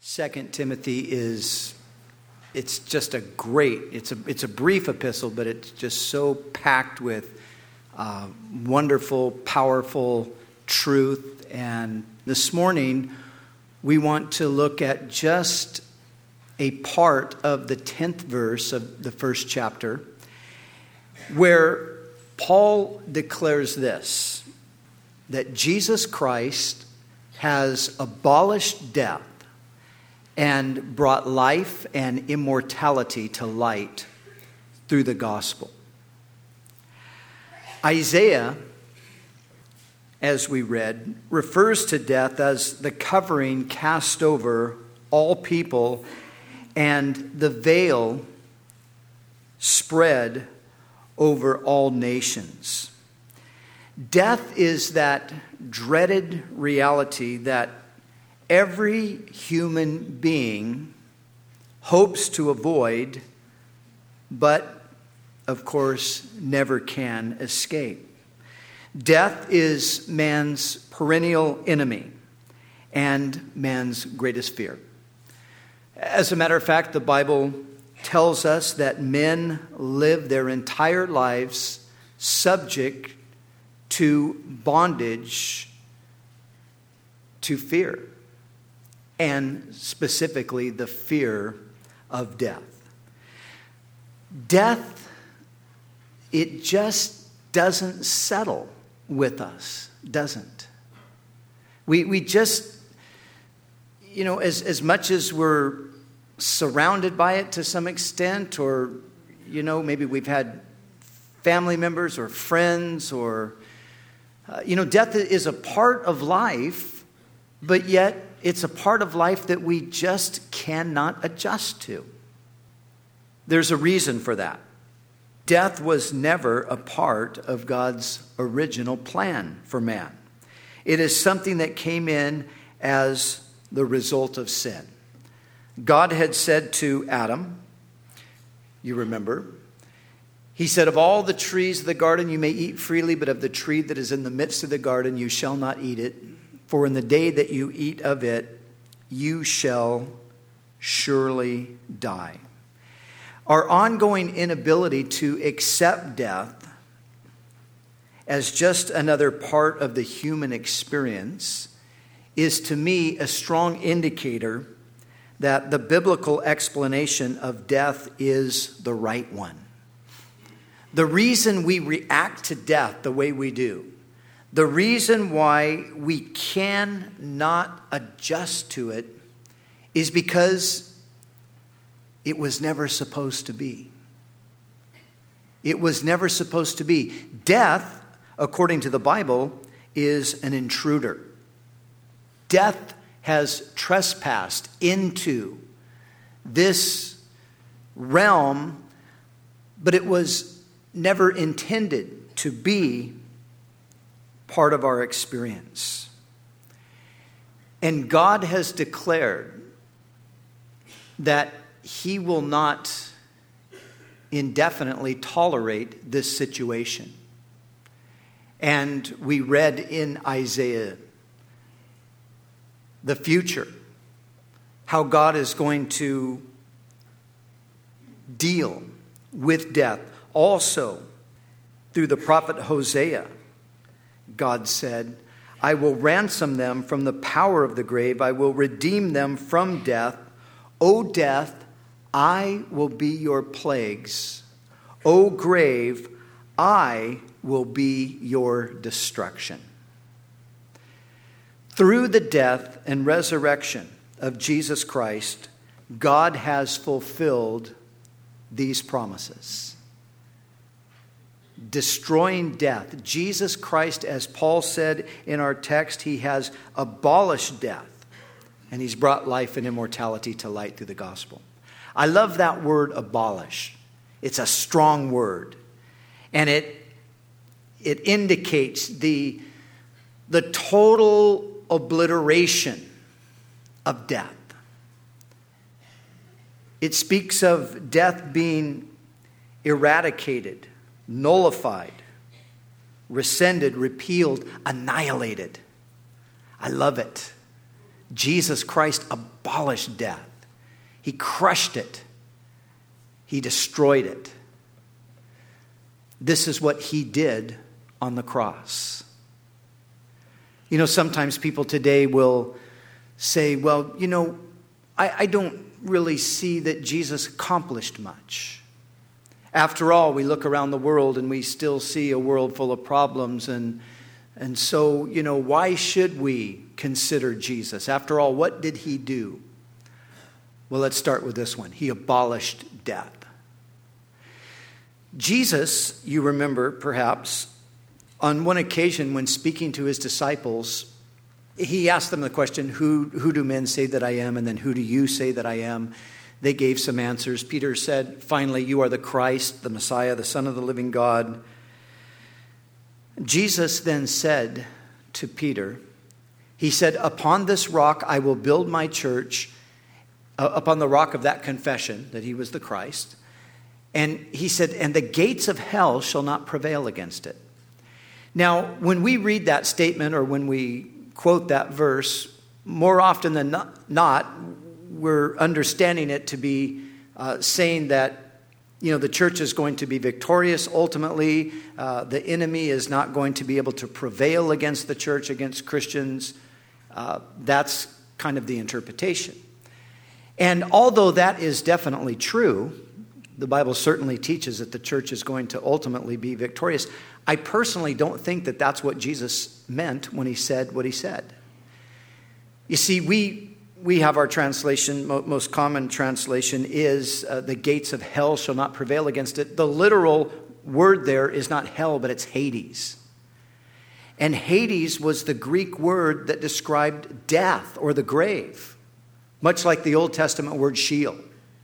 2 Timothy it's just it's a brief epistle, but it's just so packed with wonderful, powerful truth. And this morning, we want to look at just a part of the 10th verse of the first chapter, where Paul declares this, that Jesus Christ has abolished death and brought life and immortality to light through the gospel. Isaiah, as we read, refers to death as the covering cast over all people and the veil spread over all nations. Death is that dreaded reality that every human being hopes to avoid, but of course never can escape. Death is man's perennial enemy and man's greatest fear. As a matter of fact, the Bible tells us that men live their entire lives subject to bondage to fear, and specifically the fear of death. Death, it just doesn't settle with us, doesn't. We just, as much as we're surrounded by it to some extent, or, maybe we've had family members or friends or, death is a part of life, but yet it's a part of life that we just cannot adjust to. There's a reason for that. Death was never a part of God's original plan for man. It is something that came in as the result of sin. God had said to Adam, you remember, he said, of all the trees of the garden you may eat freely, but of the tree that is in the midst of the garden you shall not eat it. For in the day that you eat of it, you shall surely die. Our ongoing inability to accept death as just another part of the human experience is, to me, a strong indicator that the biblical explanation of death is the right one. The reason we react to death the way we do, the reason why we cannot adjust to it, is because it was never supposed to be. It was never supposed to be. Death, according to the Bible, is an intruder. Death has trespassed into this realm, but it was never intended to be part of our experience. And God has declared that He will not indefinitely tolerate this situation. And we read in Isaiah the future, how God is going to deal with death. Also, through the prophet Hosea, God said, I will ransom them from the power of the grave. I will redeem them from death. O death, I will be your plagues. O grave, I will be your destruction. Through the death and resurrection of Jesus Christ, God has fulfilled these promises. Destroying death. Jesus Christ, as Paul said in our text, He has abolished death, and He's brought life and immortality to light through the gospel. I love that word, abolish. It's a strong word, and it indicates the total obliteration of death. It speaks of death being eradicated, nullified, rescinded, repealed, annihilated. I love it. Jesus Christ abolished death. He crushed it. He destroyed it. This is what he did on the cross. You know, sometimes people today will say, well, you know, I don't really see that Jesus accomplished much. After all, we look around the world and we still see a world full of problems. And so, you know, why should we consider Jesus? After all, what did he do? Well, let's start with this one. He abolished death. Jesus, you remember perhaps, on one occasion when speaking to his disciples, he asked them the question, who do men say that I am? And then who do you say that I am? They gave some answers. Peter said, finally, you are the Christ, the Messiah, the Son of the living God. Jesus then said to Peter, he said, upon this rock I will build my church, upon the rock of that confession that he was the Christ. And he said, and the gates of hell shall not prevail against it. Now, when we read that statement or when we quote that verse, more often than not, we're understanding it to be saying that, you know, the church is going to be victorious ultimately. The enemy is not going to be able to prevail against the church, against Christians. That's kind of the interpretation. And although that is definitely true, the Bible certainly teaches that the church is going to ultimately be victorious. I personally don't think that that's what Jesus meant when he said what he said. You see, we have our translation, most common translation is the gates of hell shall not prevail against it. The literal word there is not hell, but it's Hades. And Hades was the Greek word that described death or the grave, much like the Old Testament word Sheol.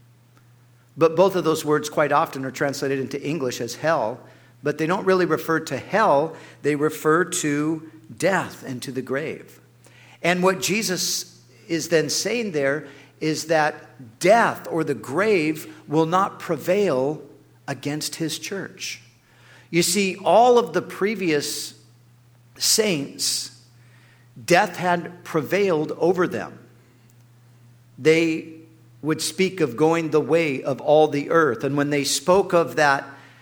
But both of those words quite often are translated into English as hell, but they don't really refer to hell. They refer to death and to the grave. And what Jesus is then saying there is that death or the grave will not prevail against his church. You see, all of the previous saints, death had prevailed over them. They would speak of going the way of all the earth. And when they spoke of that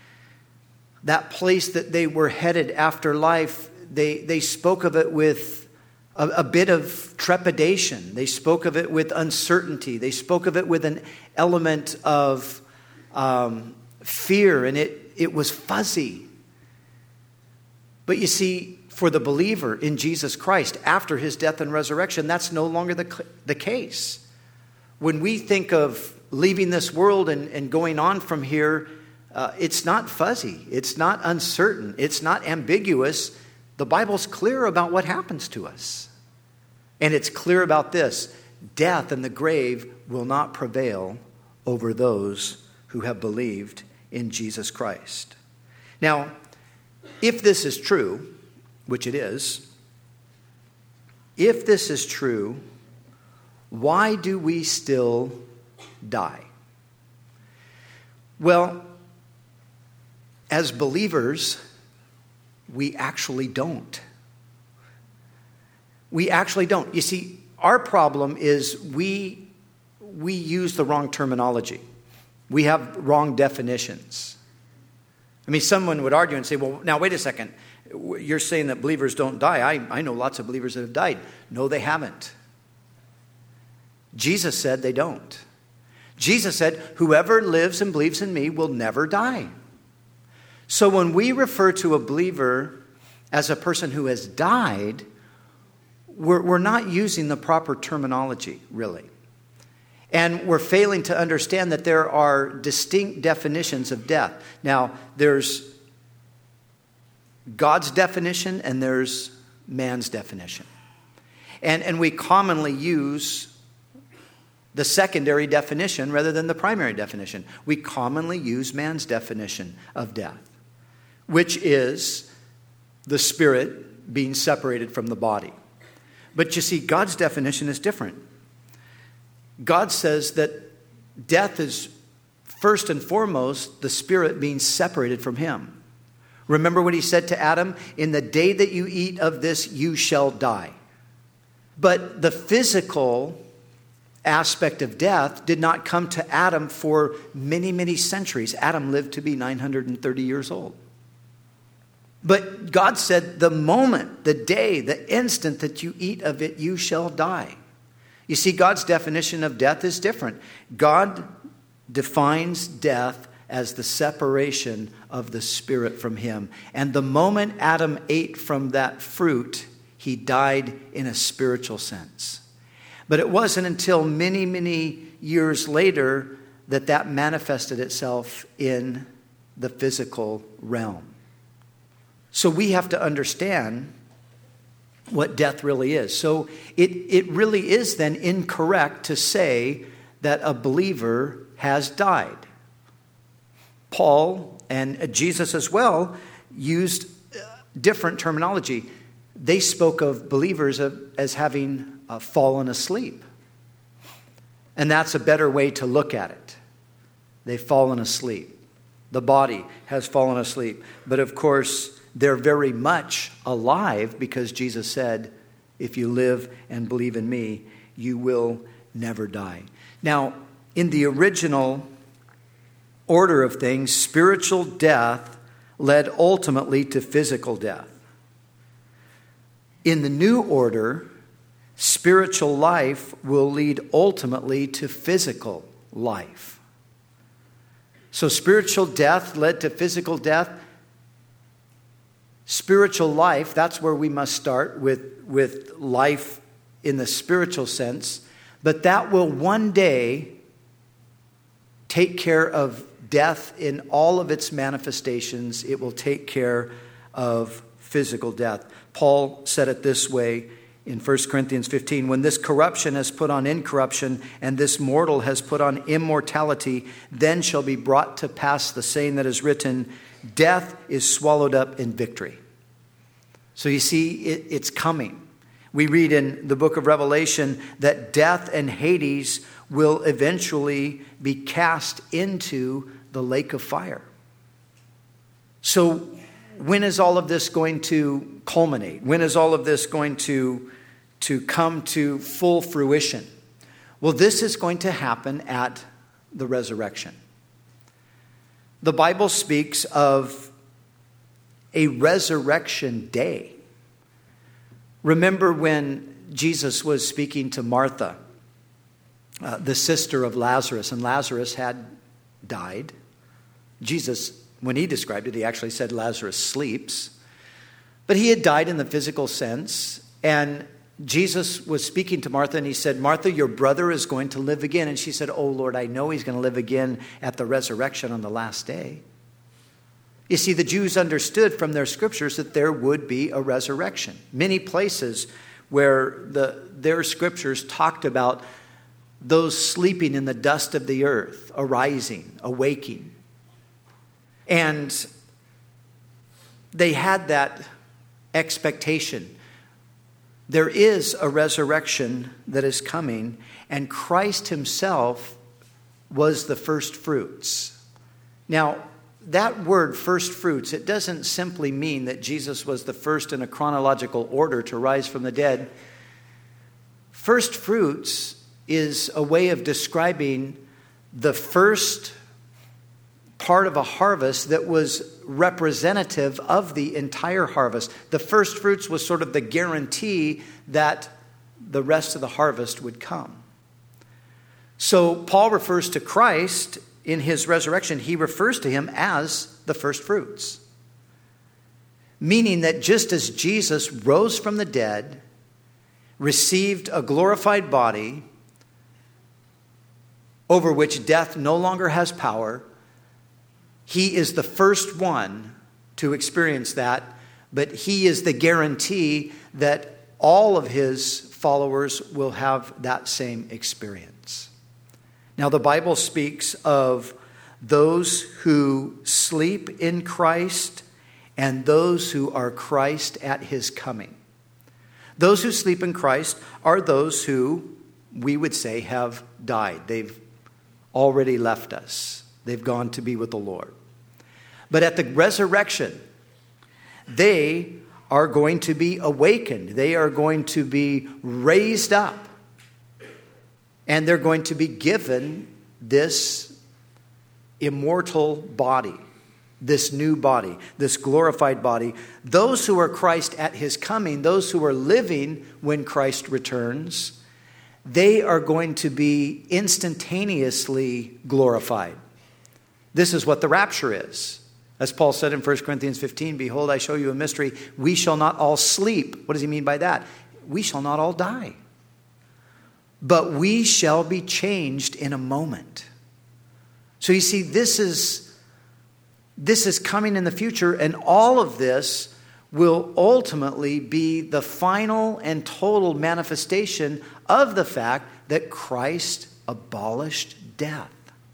place that they were headed after life, they spoke of it with a bit of trepidation. They spoke of it with uncertainty. They spoke of it with an element of fear, and it was fuzzy. But you see, for the believer in Jesus Christ, after his death and resurrection, that's no longer the case. When we think of leaving this world and going on from here, it's not fuzzy. It's not uncertain. It's not ambiguous. The Bible's clear about what happens to us. And it's clear about this. Death and the grave will not prevail over those who have believed in Jesus Christ. Now, if this is true, which it is, if this is true, why do we still die? Well, as believers, we actually don't. We actually don't. You see, our problem is we use the wrong terminology. We have wrong definitions. I mean, someone would argue and say, well, now wait a second. You're saying that believers don't die. I know lots of believers that have died. No, they haven't. Jesus said they don't. Jesus said, whoever lives and believes in me will never die. So when we refer to a believer as a person who has died, we're not using the proper terminology, really. And we're failing to understand that there are distinct definitions of death. Now, there's God's definition and there's man's definition. And we commonly use the secondary definition rather than the primary definition. We commonly use man's definition of death, which is the spirit being separated from the body. But you see, God's definition is different. God says that death is first and foremost the spirit being separated from him. Remember what he said to Adam? In the day that you eat of this, you shall die. But the physical aspect of death did not come to Adam for many, many centuries. Adam lived to be 930 years old. But God said, the moment, the day, the instant that you eat of it, you shall die. You see, God's definition of death is different. God defines death as the separation of the spirit from him. And the moment Adam ate from that fruit, he died in a spiritual sense. But it wasn't until many, many years later that that manifested itself in the physical realm. So we have to understand what death really is. So it really is then incorrect to say that a believer has died. Paul and Jesus as well used different terminology. They spoke of believers as having fallen asleep. And that's a better way to look at it. They've fallen asleep. The body has fallen asleep. But of course, they're very much alive because Jesus said, if you live and believe in me, you will never die. Now, in the original order of things, spiritual death led ultimately to physical death. In the new order, spiritual life will lead ultimately to physical life. So spiritual death led to physical death. Spiritual life, that's where we must start with life in the spiritual sense. But that will one day take care of death in all of its manifestations. It will take care of physical death. Paul said it this way in 1 Corinthians 15, when this corruption has put on incorruption and this mortal has put on immortality, then shall be brought to pass the saying that is written, death is swallowed up in victory. So you see, it's coming. We read in the book of Revelation that death and Hades will eventually be cast into the lake of fire. So when is all of this going to culminate? When is all of this going to come to full fruition? Well, this is going to happen at the resurrection. The Bible speaks of a resurrection day. Remember when Jesus was speaking to Martha, the sister of Lazarus, and Lazarus had died. Jesus, when he described it, he actually said Lazarus sleeps. But he had died in the physical sense, and Jesus was speaking to Martha, and he said, Martha, your brother is going to live again. And she said, oh, Lord, I know he's going to live again at the resurrection on the last day. You see, the Jews understood from their scriptures that there would be a resurrection. Many places where their scriptures talked about those sleeping in the dust of the earth, arising, awaking. And they had that expectation. There is a resurrection that is coming, and Christ himself was the first fruits. Now, that word first fruits, it doesn't simply mean that Jesus was the first in a chronological order to rise from the dead. First fruits is a way of describing the first part of a harvest that was representative of the entire harvest. The first fruits was sort of the guarantee that the rest of the harvest would come. So Paul refers to Christ in his resurrection. He refers to him as the first fruits. Meaning that just as Jesus rose from the dead, received a glorified body over which death no longer has power, he is the first one to experience that, but he is the guarantee that all of his followers will have that same experience. Now, the Bible speaks of those who sleep in Christ and those who are Christ at his coming. Those who sleep in Christ are those who we would say have died. They've already left us. They've gone to be with the Lord. But at the resurrection, they are going to be awakened. They are going to be raised up. And they're going to be given this immortal body, this new body, this glorified body. Those who are Christ at his coming, those who are living when Christ returns, they are going to be instantaneously glorified. This is what the rapture is. As Paul said in 1 Corinthians 15, behold, I show you a mystery. We shall not all sleep. What does he mean by that? We shall not all die. But we shall be changed in a moment. So you see, this is coming in the future, and all of this will ultimately be the final and total manifestation of the fact that Christ abolished death.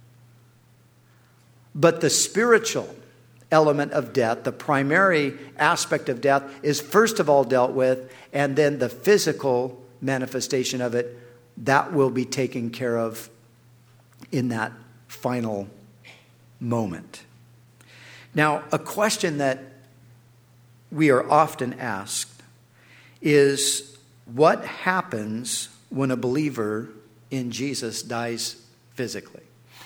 But the spiritual element of death, the primary aspect of death, is first of all dealt with, and then the physical manifestation of it, that will be taken care of in that final moment. Now, a question that we are often asked is, what happens when a believer in Jesus dies physically,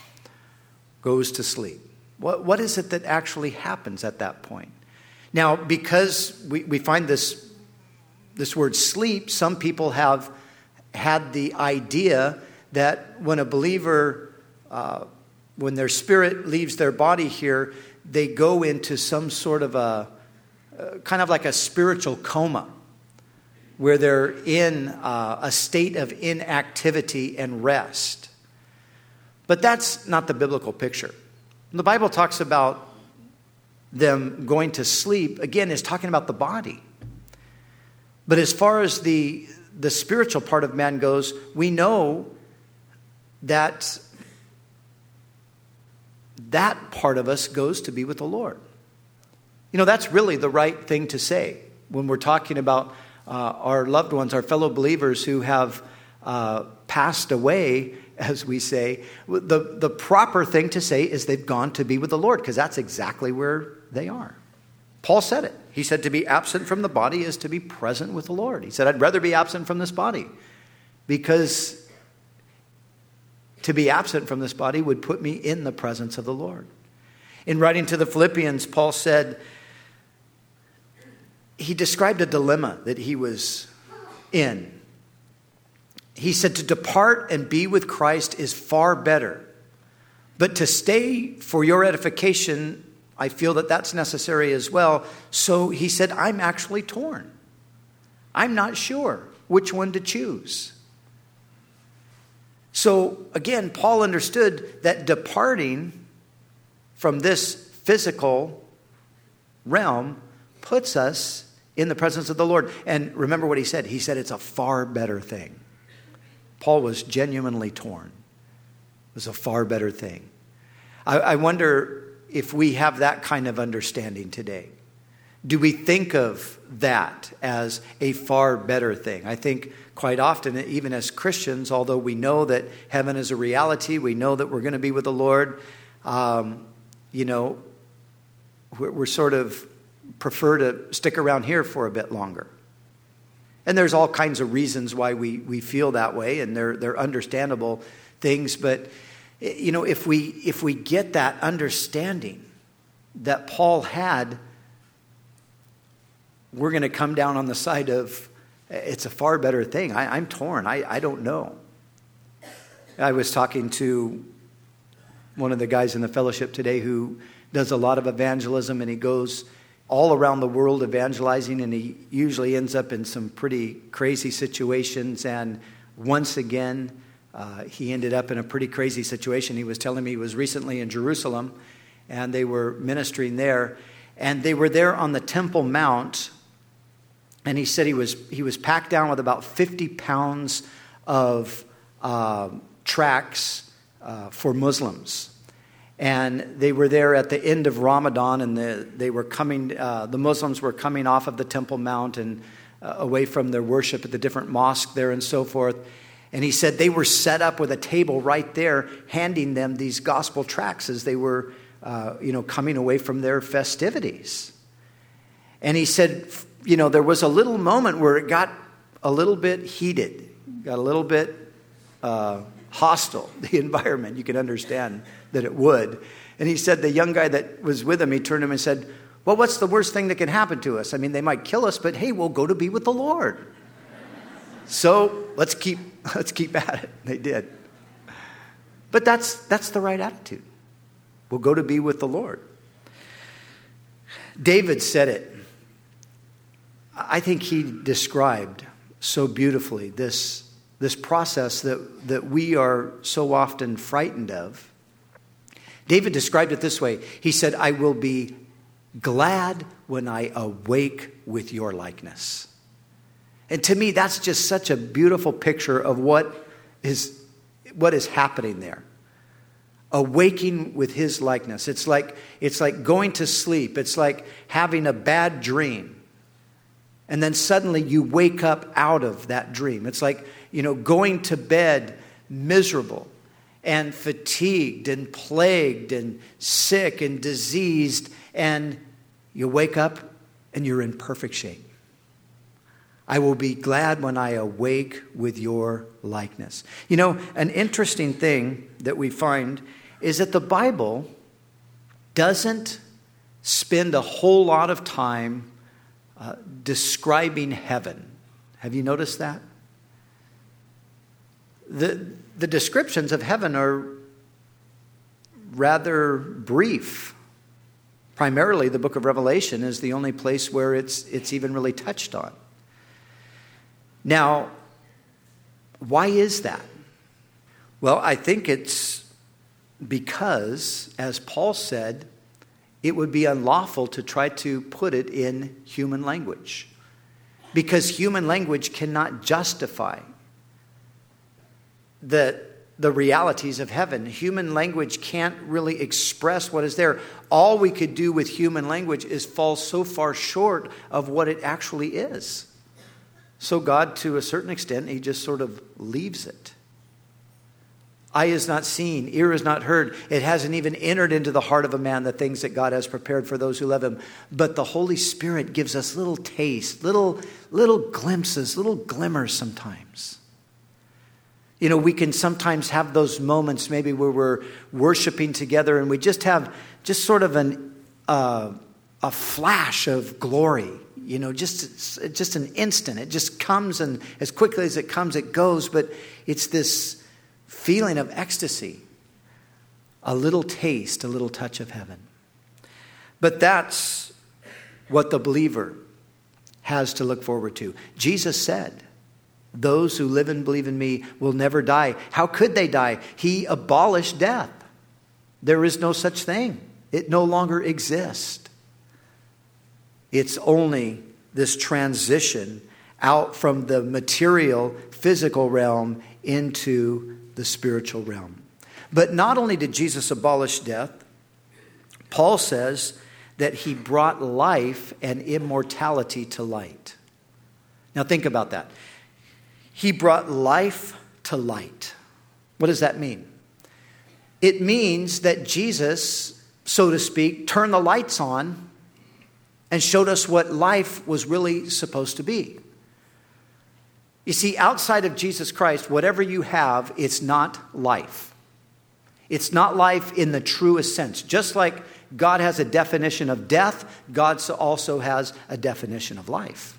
goes to sleep? What is it that actually happens at that point? Now, because we find this word sleep, some people have had the idea that when a believer, when their spirit leaves their body here, they go into some sort of a kind of like a spiritual coma, where they're in a state of inactivity and rest. But that's not the biblical picture. The Bible talks about them going to sleep, again, is talking about the body. But as far as the spiritual part of man goes, we know that part of us goes to be with the Lord. You know, that's really the right thing to say when we're talking about our loved ones, our fellow believers who have passed away, as we say. The proper thing to say is they've gone to be with the Lord, because that's exactly where they are. Paul said it. He said to be absent from the body is to be present with the Lord. He said, I'd rather be absent from this body, because to be absent from this body would put me in the presence of the Lord. In writing to the Philippians, Paul said, he described a dilemma that he was in. He said, to depart and be with Christ is far better, but to stay for your edification, I feel that that's necessary as well. So he said, I'm actually torn. I'm not sure which one to choose. So again, Paul understood that departing from this physical realm puts us in the presence of the Lord. And remember what he said. He said it's a far better thing. Paul was genuinely torn. It was a far better thing. I wonder if we have that kind of understanding today. Do we think of that as a far better thing? I think quite often, even as Christians, although we know that heaven is a reality, we know that we're going to be with the Lord, we're sort of prefer to stick around here for a bit longer. And there's all kinds of reasons why we feel that way, and they're understandable things. But you know, if we get that understanding that Paul had, we're going to come down on the side of it's a far better thing. I'm torn. I don't know. I was talking to one of the guys in the fellowship today who does a lot of evangelism, and he goes all around the world evangelizing, and he usually ends up in some pretty crazy situations. And once again, he ended up in a pretty crazy situation. He was telling me he was recently in Jerusalem, and they were ministering there, and they were there on the Temple Mount. And he said he was packed down with about 50 pounds of tracts for Muslims. And they were there at the end of Ramadan, and they were coming. The Muslims were coming off of the Temple Mount and away from their worship at the different mosques there and so forth. And he said they were set up with a table right there, handing them these gospel tracts as they were, coming away from their festivities. And he said, there was a little moment where it got a little bit heated, got a little bit hostile, the environment. You can understand that it would. And he said the young guy that was with him, he turned to him and said, well, what's the worst thing that can happen to us? I mean, they might kill us, but hey, we'll go to be with the Lord. So let's keep at it. They did. But that's the right attitude. We'll go to be with the Lord. David said it. I think he described so beautifully this process that we are so often frightened of. David described it this way. He said, I will be glad when I awake with your likeness. And to me, that's just such a beautiful picture of what is happening there. Awaking with his likeness. It's like going to sleep. It's like having a bad dream. And then suddenly you wake up out of that dream. It's like, going to bed miserable and fatigued and plagued and sick and diseased. And you wake up and you're in perfect shape. I will be glad when I awake with your likeness. An interesting thing that we find is that the Bible doesn't spend a whole lot of time describing heaven. Have you noticed that? The descriptions of heaven are rather brief. Primarily, the book of Revelation is the only place where it's even really touched on. Now, why is that? Well, I think it's because, as Paul said, it would be unlawful to try to put it in human language. Because human language cannot justify the realities of heaven. Human language can't really express what is there. All we could do with human language is fall so far short of what it actually is. So God, to a certain extent, he just sort of leaves it. Eye is not seen, ear is not heard. It hasn't even entered into the heart of a man the things that God has prepared for those who love him. But the Holy Spirit gives us little tastes, little glimpses, little glimmers sometimes. We can sometimes have those moments maybe where we're worshiping together and we just have sort of a flash of glory. Just an instant. It just comes, and as quickly as it comes, it goes. But it's this feeling of ecstasy. A little taste, a little touch of heaven. But that's what the believer has to look forward to. Jesus said, those who live and believe in me will never die. How could they die? He abolished death. There is no such thing. It no longer exists. It's only this transition out from the material, physical realm into the spiritual realm. But not only did Jesus abolish death, Paul says that he brought life and immortality to light. Now think about that. He brought life to light. What does that mean? It means that Jesus, so to speak, turned the lights on and showed us what life was really supposed to be. You see, outside of Jesus Christ, whatever you have, it's not life. It's not life in the truest sense. Just like God has a definition of death, God also has a definition of life.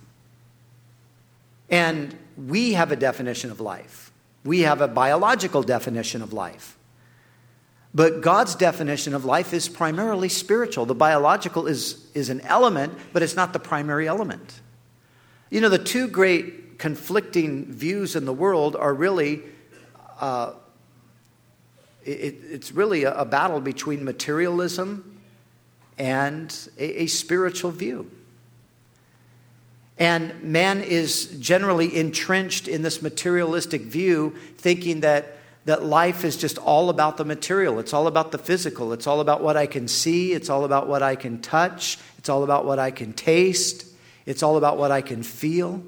And we have a definition of life. We have a biological definition of life. But God's definition of life is primarily spiritual. The biological is an element, but it's not the primary element. The two great conflicting views in the world are really, it's really a battle between materialism and a spiritual view. And man is generally entrenched in this materialistic view, thinking that life is just all about the material. It's all about the physical. It's all about what I can see. It's all about what I can touch. It's all about what I can taste. It's all about what I can feel.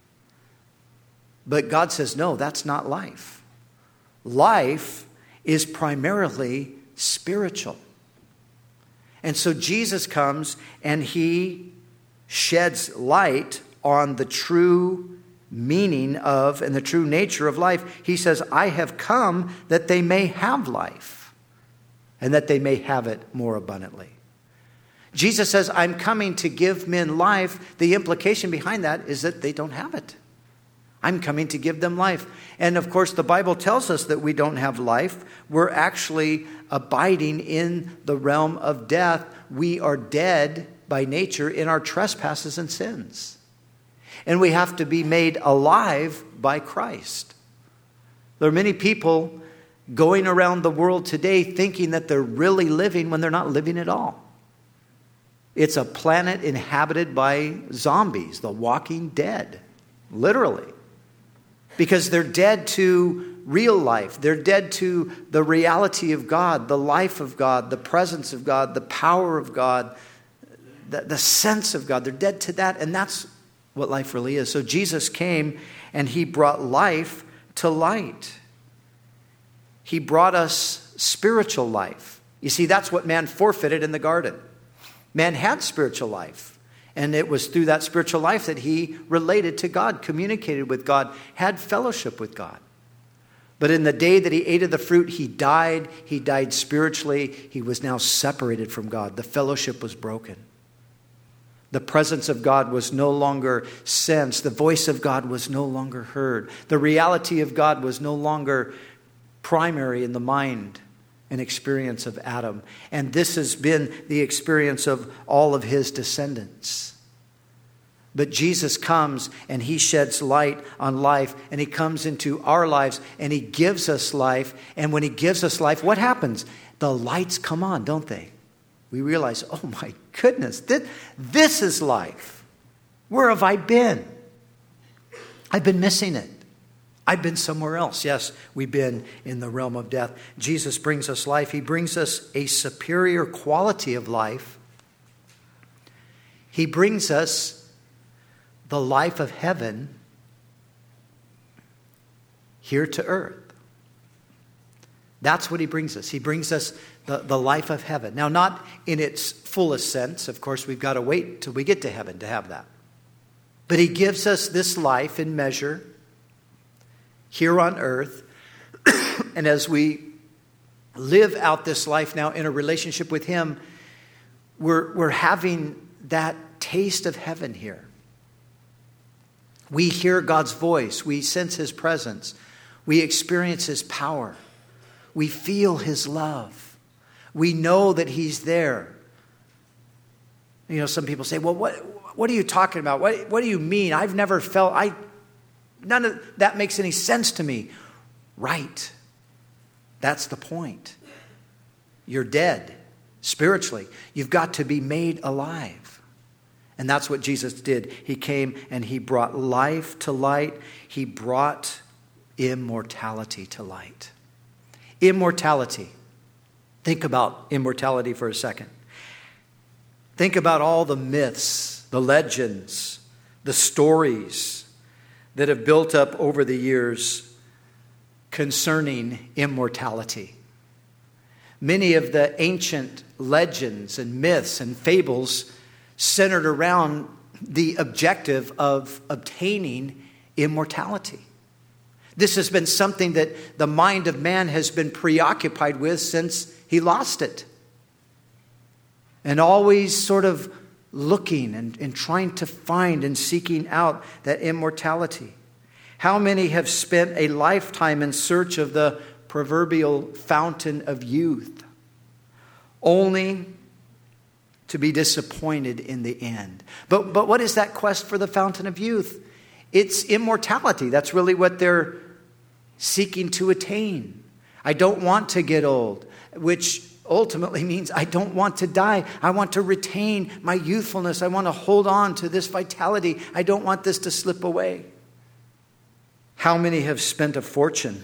But God says, no, that's not life. Life is primarily spiritual. And so Jesus comes and he sheds light on the true meaning of and the true nature of life. He says, I have come that they may have life and that they may have it more abundantly. Jesus says, I'm coming to give men life. The implication behind that is that they don't have it. I'm coming to give them life. And of course, the Bible tells us that we don't have life. We're actually abiding in the realm of death. We are dead by nature in our trespasses and sins. And we have to be made alive by Christ. There are many people going around the world today thinking that they're really living when they're not living at all. It's a planet inhabited by zombies, the walking dead, literally. Because they're dead to real life. They're dead to the reality of God, the life of God, the presence of God, the power of God, the sense of God. They're dead to that, and that's what life really is. So Jesus came and he brought life to light. He brought us spiritual life. You see, that's what man forfeited in the garden. Man had spiritual life. And it was through that spiritual life that he related to God, communicated with God, had fellowship with God. But in the day that he ate of the fruit, he died. He died spiritually. He was now separated from God. The fellowship was broken. The presence of God was no longer sensed. The voice of God was no longer heard. The reality of God was no longer primary in the mind and experience of Adam. And this has been the experience of all of his descendants. But Jesus comes and he sheds light on life, and he comes into our lives and he gives us life. And when he gives us life, what happens? The lights come on, don't they? We realize, oh my goodness, this is life. Where have I been? I've been missing it. I've been somewhere else. Yes, we've been in the realm of death. Jesus brings us life. He brings us a superior quality of life. He brings us the life of heaven here to earth. That's what he brings us. He brings us the life of heaven. Now, not in its fullest sense. Of course, we've got to wait till we get to heaven to have that. But he gives us this life in measure here on earth. And as we live out this life now in a relationship with him, we're having that taste of heaven here. We hear God's voice. We sense his presence. We experience his power. We feel his love. We know that he's there. You know, some people say, well, what are you talking about? What do you mean? I've never felt, none of that makes any sense to me. Right. That's the point. You're dead spiritually. You've got to be made alive. And that's what Jesus did. He came and he brought life to light. He brought immortality to light. Immortality. Think about immortality for a second. Think about all the myths, the legends, the stories that have built up over the years concerning immortality. Many of the ancient legends and myths and fables centered around the objective of obtaining immortality. This has been something that the mind of man has been preoccupied with since he lost it. And always sort of looking and trying to find and seeking out that immortality. How many have spent a lifetime in search of the proverbial fountain of youth, only to be disappointed in the end? But what is that quest for the fountain of youth? It's immortality. That's really what they're seeking to attain. I don't want to get old, which ultimately means I don't want to die. I want to retain my youthfulness. I want to hold on to this vitality. I don't want this to slip away. How many have spent a fortune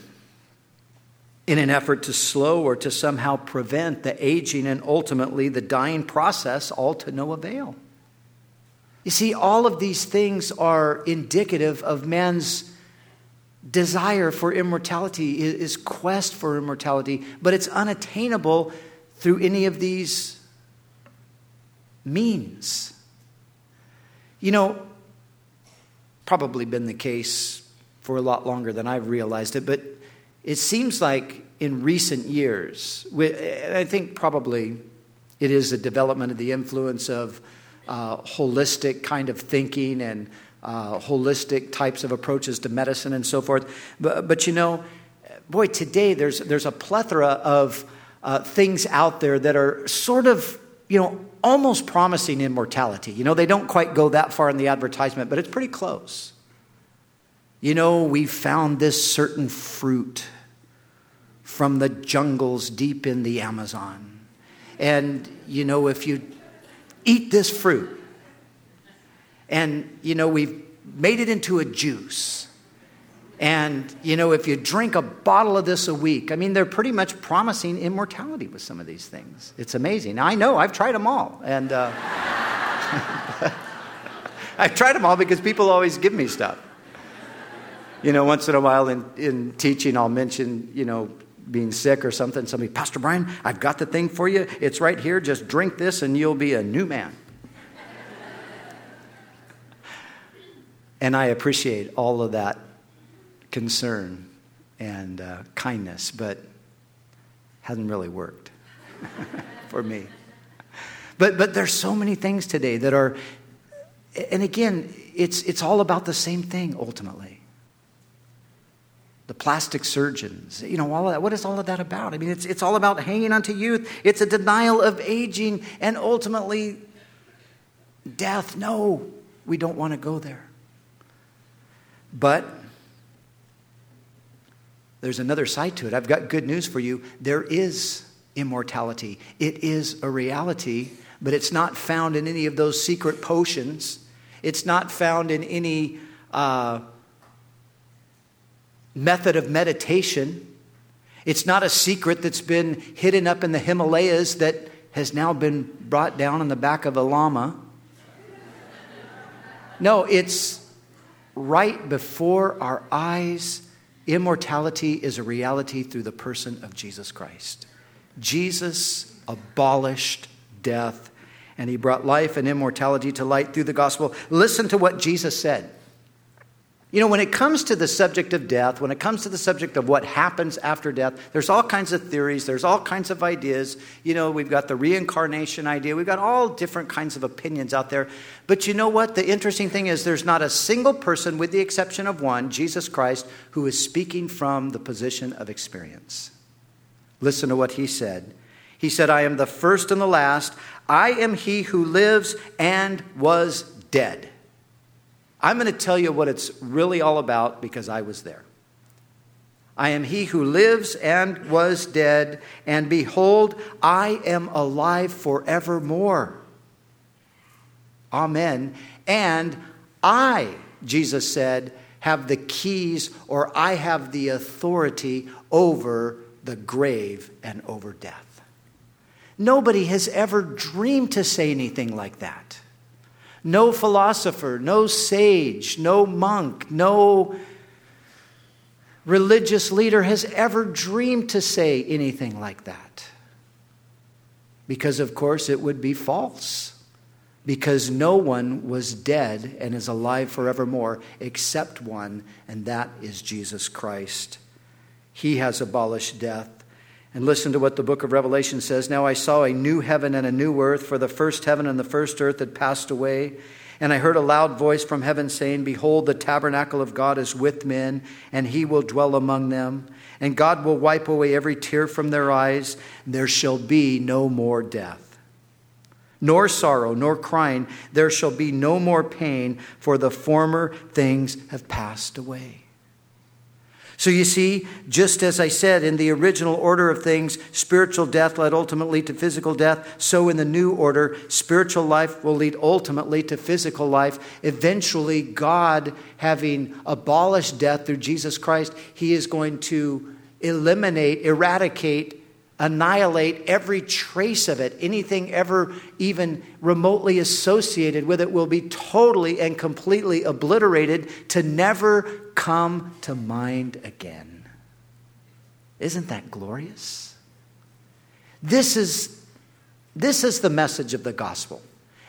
in an effort to slow or to somehow prevent the aging and ultimately the dying process, all to no avail? You see, all of these things are indicative of man's desire for immortality, his quest for immortality, but it's unattainable through any of these means. You know, probably been the case for a lot longer than I've realized it, but it seems like in recent years, I think probably it is a development of the influence of holistic kind of thinking and holistic types of approaches to medicine and so forth. But you know, boy, today there's a plethora of things out there that are sort of, you know, almost promising immortality. You know, they don't quite go that far in the advertisement, but it's pretty close. You know, we found this certain fruit from the jungles deep in the Amazon. And, you know, if you eat this fruit, and, you know, we've made it into a juice. And, you know, if you drink a bottle of this a week, I mean, they're pretty much promising immortality with some of these things. It's amazing. Now, I know, I've tried them all. And I've tried them all because people always give me stuff. You know, once in a while in teaching, I'll mention, you know, being sick or something. Somebody, Pastor Brian, I've got the thing for you. It's right here. Just drink this and you'll be a new man. And I appreciate all of that concern and kindness, but hasn't really worked for me. But there's so many things today that are, and again, it's all about the same thing ultimately. The plastic surgeons, you know, all of that. What is all of that about? I mean, it's all about hanging on to youth. It's a denial of aging and ultimately death. No, we don't want to go there. But there's another side to it. I've got good news for you. There is immortality. It is a reality, but it's not found in any of those secret potions. It's not found in any method of meditation. It's not a secret that's been hidden up in the Himalayas that has now been brought down on the back of a llama. No, it's right before our eyes. Immortality is a reality through the person of Jesus Christ. Jesus abolished death, and he brought life and immortality to light through the gospel. Listen to what Jesus said. You know, when it comes to the subject of death, when it comes to the subject of what happens after death, there's all kinds of theories, there's all kinds of ideas. You know, we've got the reincarnation idea, we've got all different kinds of opinions out there. But you know what? The interesting thing is there's not a single person, with the exception of one, Jesus Christ, who is speaking from the position of experience. Listen to what he said. He said, I am the first and the last. I am he who lives and was dead. I'm going to tell you what it's really all about because I was there. I am he who lives and was dead, and behold, I am alive forevermore. Amen. And I, Jesus said, have the keys, or I have the authority over the grave and over death. Nobody has ever dreamed to say anything like that. No philosopher, no sage, no monk, no religious leader has ever dreamed to say anything like that. Because, of course, it would be false. Because no one was dead and is alive forevermore except one, and that is Jesus Christ. He has abolished death. And listen to what the book of Revelation says. Now I saw a new heaven and a new earth, for the first heaven and the first earth had passed away. And I heard a loud voice from heaven saying, Behold, the tabernacle of God is with men, and he will dwell among them. And God will wipe away every tear from their eyes. There shall be no more death, nor sorrow, nor crying. There shall be no more pain, for the former things have passed away. So you see, just as I said, in the original order of things, spiritual death led ultimately to physical death. So in the new order, spiritual life will lead ultimately to physical life. Eventually, God, having abolished death through Jesus Christ, he is going to eliminate, eradicate, annihilate every trace of it. Anything ever even remotely associated with it will be totally and completely obliterated to never come to mind again. Isn't that glorious? This is the message of the gospel.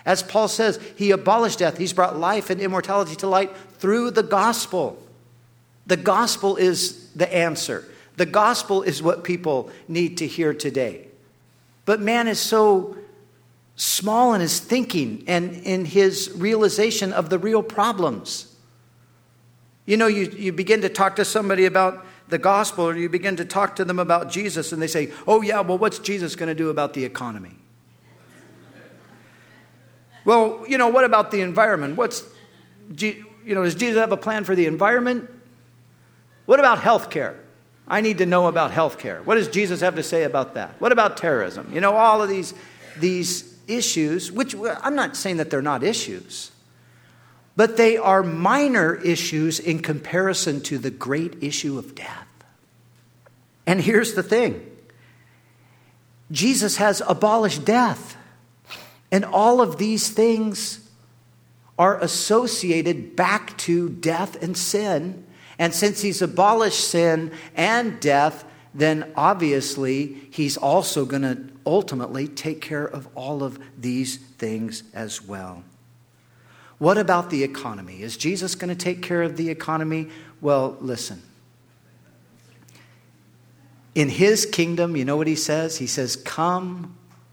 As Paul says, he abolished death. He's brought life and immortality to light through the gospel. The gospel is the answer. The gospel is what people need to hear today. But man is so small in his thinking and in his realization of the real problems. You know, you begin to talk to somebody about the gospel, or you begin to talk to them about Jesus, and they say, oh yeah, well, what's Jesus going to do about the economy? Well, you know, what about the environment? Does Jesus have a plan for the environment? What about health care? I need to know about health care. What does Jesus have to say about that? What about terrorism? You know, all of these issues, which I'm not saying that they're not issues, but they are minor issues in comparison to the great issue of death. And here's the thing. Jesus has abolished death. And all of these things are associated back to death and sin. And since he's abolished sin and death, then obviously he's also going to ultimately take care of all of these things as well. What about the economy? Is Jesus going to take care of the economy? Well, listen. In his kingdom, you know what he says? He says, come,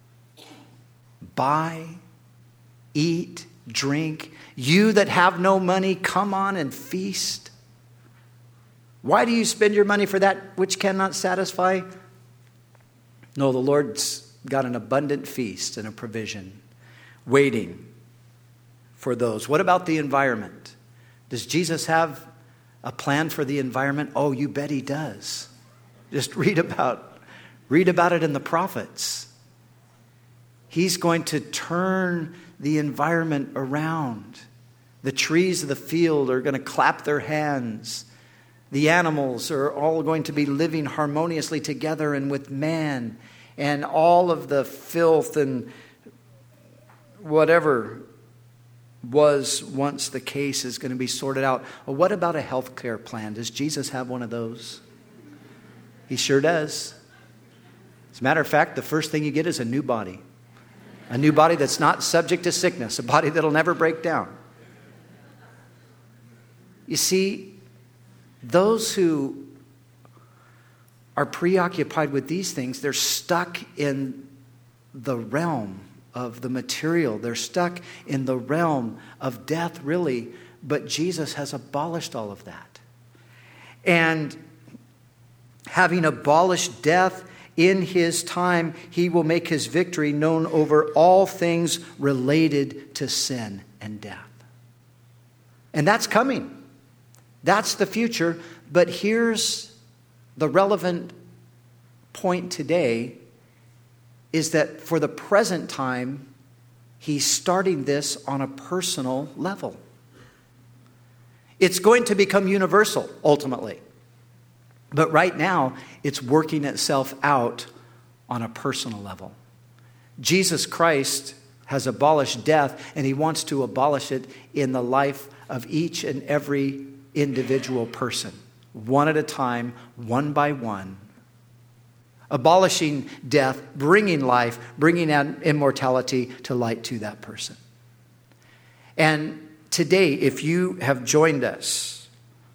buy, eat, drink. You that have no money, come on and feast. Why do you spend your money for that which cannot satisfy? No, the Lord's got an abundant feast and a provision waiting for those. What about the environment? Does Jesus have a plan for the environment? Oh, you bet he does. Just read about it in the prophets. He's going to turn the environment around. The trees of the field are going to clap their hands. The animals are all going to be living harmoniously together and with man. And all of the filth and whatever was once the case is going to be sorted out. Well, what about a health care plan? Does Jesus have one of those? He sure does. As a matter of fact, the first thing you get is a new body. A new body that's not subject to sickness. A body that'll never break down. You see, those who are preoccupied with these things, they're stuck in the realm of the material. They're stuck in the realm of death, really. But Jesus has abolished all of that. And having abolished death in his time, he will make his victory known over all things related to sin and death. And that's coming. That's the future. But here's the relevant point today, is that for the present time, he's starting this on a personal level. It's going to become universal, ultimately. But right now, it's working itself out on a personal level. Jesus Christ has abolished death, and he wants to abolish it in the life of each and every individual person, one at a time, one by one. Abolishing death, bringing life, bringing immortality to light to that person. And today, if you have joined us,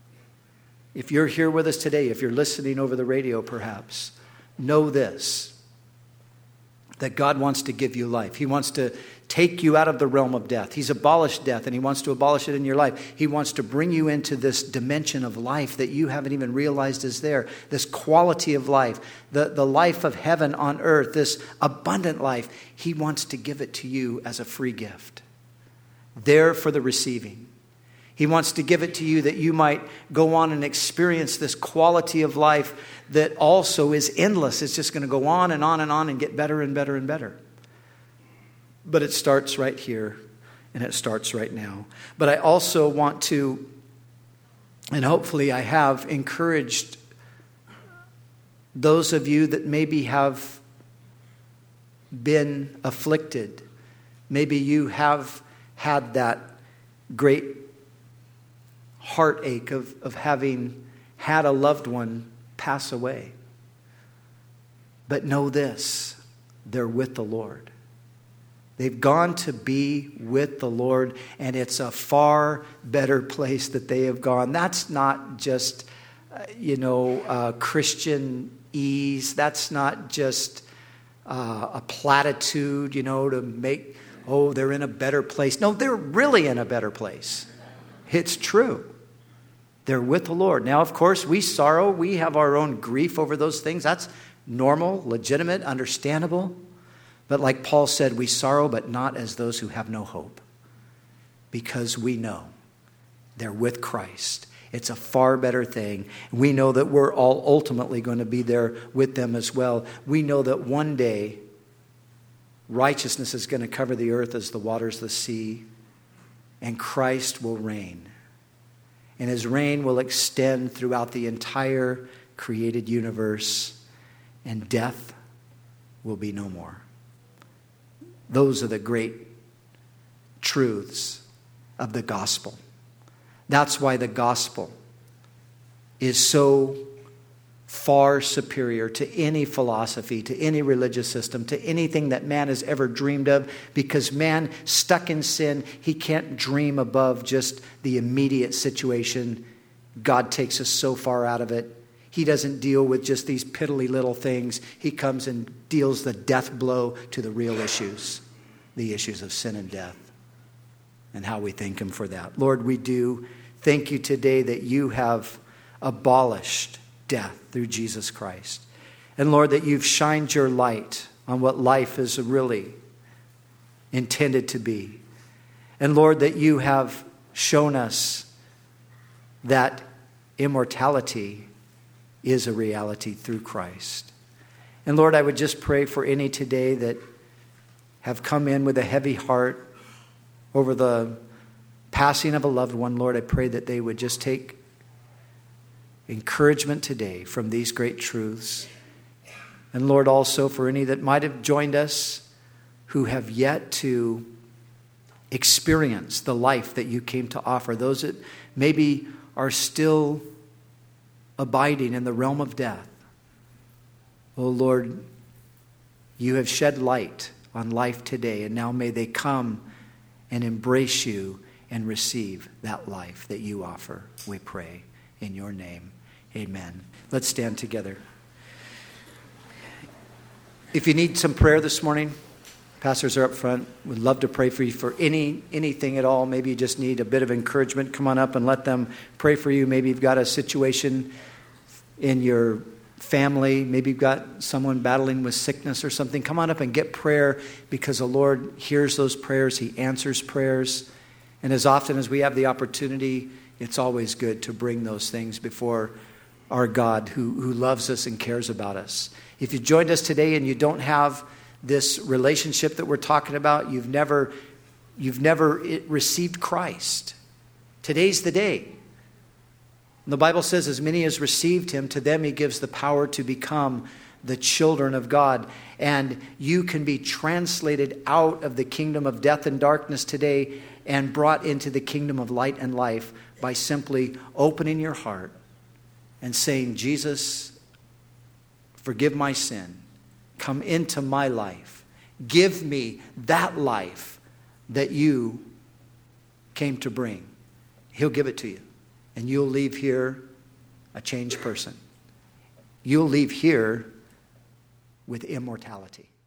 if you're here with us today, if you're listening over the radio perhaps, know this, that God wants to give you life. He wants to take you out of the realm of death. He's abolished death, and he wants to abolish it in your life. He wants to bring you into this dimension of life that you haven't even realized is there. This quality of life, the life of heaven on earth, this abundant life. He wants to give it to you as a free gift, there for the receiving. He wants to give it to you that you might go on and experience this quality of life that also is endless. It's just going to go on and on and on and get better and better and better. But it starts right here, and it starts right now. But I also want to, and hopefully I have encouraged those of you that maybe have been afflicted. Maybe you have had that great heartache of having had a loved one pass away. But know this, they're with the Lord. They've gone to be with the Lord, and it's a far better place that they have gone. That's not just, Christian ease. That's not just a platitude, to make, they're in a better place. No, they're really in a better place. It's true. They're with the Lord. Now, of course, we sorrow. We have our own grief over those things. That's normal, legitimate, understandable. But like Paul said, we sorrow, but not as those who have no hope. Because we know they're with Christ. It's a far better thing. We know that we're all ultimately going to be there with them as well. We know that one day righteousness is going to cover the earth as the waters the sea, and Christ will reign. And his reign will extend throughout the entire created universe, and death will be no more. Those are the great truths of the gospel. That's why the gospel is so far superior to any philosophy, to any religious system, to anything that man has ever dreamed of, because man, stuck in sin, he can't dream above just the immediate situation. God takes us so far out of it. He doesn't deal with just these piddly little things. He comes and deals the death blow to the real issues, the issues of sin and death, and how we thank him for that. Lord, we do thank you today that you have abolished death through Jesus Christ. And Lord, that you've shined your light on what life is really intended to be. And Lord, that you have shown us that immortality is a reality through Christ. And Lord, I would just pray for any today that have come in with a heavy heart over the passing of a loved one. Lord, I pray that they would just take encouragement today from these great truths. And Lord, also for any that might have joined us who have yet to experience the life that you came to offer, those that maybe are still abiding in the realm of death. Oh Lord, you have shed light on life today, and now may they come and embrace you and receive that life that you offer. We pray in your name. Amen. Let's stand together. If you need some prayer this morning, pastors are up front. We'd love to pray for you for anything at all. Maybe you just need a bit of encouragement. Come on up and let them pray for you. Maybe you've got a situation in your family. Maybe you've got someone battling with sickness or something. Come on up and get prayer, because the Lord hears those prayers. He answers prayers. And as often as we have the opportunity, it's always good to bring those things before our God who loves us and cares about us. If you joined us today and you don't have this relationship that we're talking about, you've never received Christ, today's the day. And the Bible says, as many as received him, to them he gives the power to become the children of God. And you can be translated out of the kingdom of death and darkness today and brought into the kingdom of light and life by simply opening your heart and saying, Jesus, forgive my sin. Come into my life. Give me that life that you came to bring. He'll give it to you. And you'll leave here a changed person. You'll leave here with immortality.